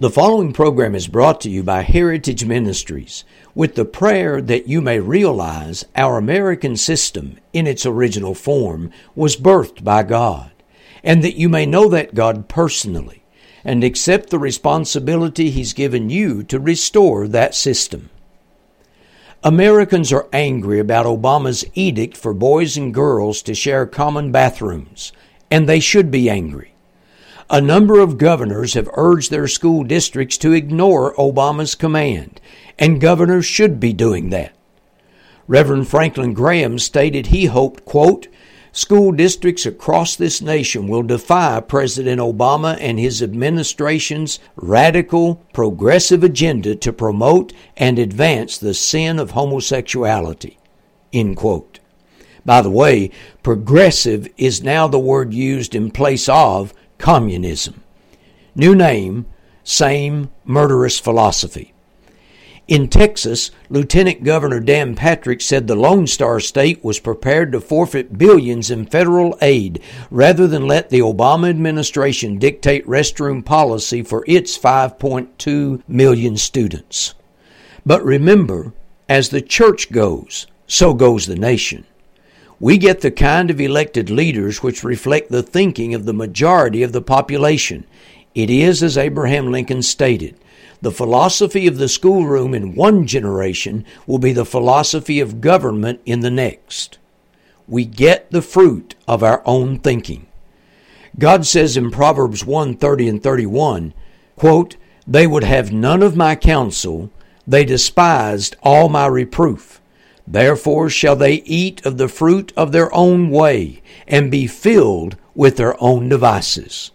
The following program is brought to you by Heritage Ministries with the prayer that you may realize our American system in its original form was birthed by God, and that you may know that God personally and accept the responsibility He's given you to restore that system. Americans are angry about Obama's edict for boys and girls to share common bathrooms, and they should be angry. A number of governors have urged their school districts to ignore Obama's command, and governors should be doing that. Reverend Franklin Graham stated he hoped, quote, school districts across this nation will defy President Obama and his administration's radical, progressive agenda to promote and advance the sin of homosexuality, end quote. By the way, progressive is now the word used in place of communism. New name, same murderous philosophy. In Texas, Lieutenant Governor Dan Patrick said the Lone Star State was prepared to forfeit billions in federal aid rather than let the Obama administration dictate restroom policy for its 5.2 million students. But remember, as the church goes, so goes the nation. We get the kind of elected leaders which reflect the thinking of the majority of the population. It is, as Abraham Lincoln stated, the philosophy of the schoolroom in one generation will be the philosophy of government in the next. We get the fruit of our own thinking. God says in Proverbs 1:30 and 31, quote, they would have none of my counsel, they despised all my reproof. Therefore shall they eat of the fruit of their own way, and be filled with their own devices.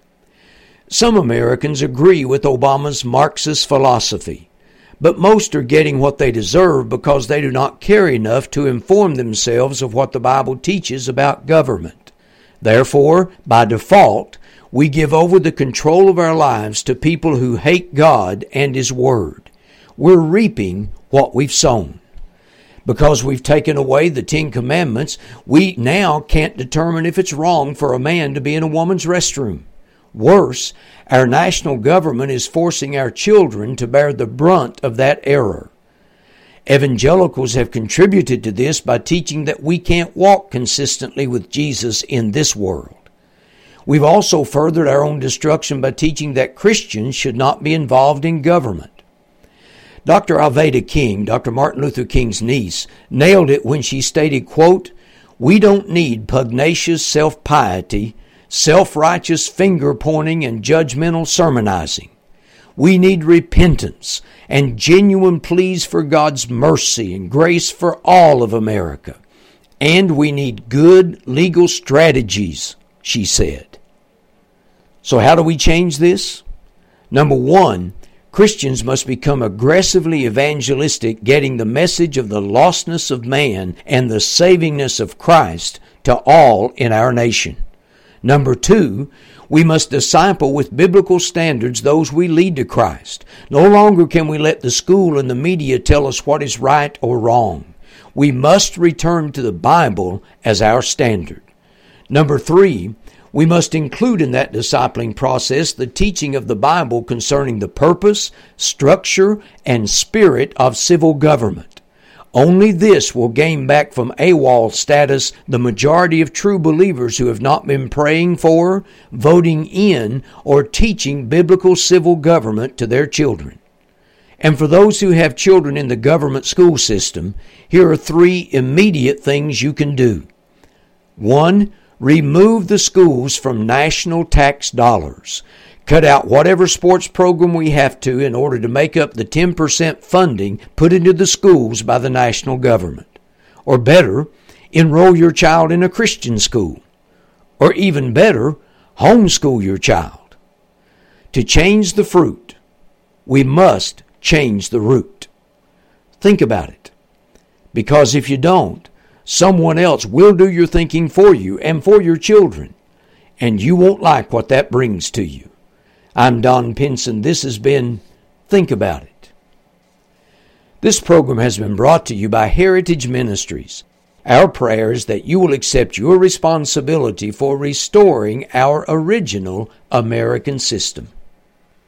Some Americans agree with Obama's Marxist philosophy, but most are getting what they deserve because they do not care enough to inform themselves of what the Bible teaches about government. Therefore, by default, we give over the control of our lives to people who hate God and His Word. We're reaping what we've sown. Because we've taken away the 10 Commandments, we now can't determine if it's wrong for a man to be in a woman's restroom. Worse, our national government is forcing our children to bear the brunt of that error. Evangelicals have contributed to this by teaching that we can't walk consistently with Jesus in this world. We've also furthered our own destruction by teaching that Christians should not be involved in government. Dr. Alveda King, Dr. Martin Luther King's niece, nailed it when she stated, quote, we don't need pugnacious self-piety, self-righteous finger-pointing, and judgmental sermonizing. We need repentance and genuine pleas for God's mercy and grace for all of America. And we need good legal strategies, she said. So how do we change this? Number one, Christians must become aggressively evangelistic, getting the message of the lostness of man and the savingness of Christ to all in our nation. Number two, we must disciple with biblical standards those we lead to Christ. No longer can we let the school and the media tell us what is right or wrong. We must return to the Bible as our standard. Number three, we must include in that discipling process the teaching of the Bible concerning the purpose, structure, and spirit of civil government. Only this will gain back from AWOL status the majority of true believers who have not been praying for, voting in, or teaching biblical civil government to their children. And for those who have children in the government school system, here are 3 immediate things you can do. 1. Remove the schools from national tax dollars. Cut out whatever sports program we have to in order to make up the 10% funding put into the schools by the national government. Or better, enroll your child in a Christian school. Or even better, homeschool your child. To change the fruit, we must change the root. Think about it. Because if you don't, someone else will do your thinking for you and for your children, and you won't like what that brings to you. I'm Don Pinson. This has been Think About It. This program has been brought to you by Heritage Ministries. Our prayer is that you will accept your responsibility for restoring our original American system.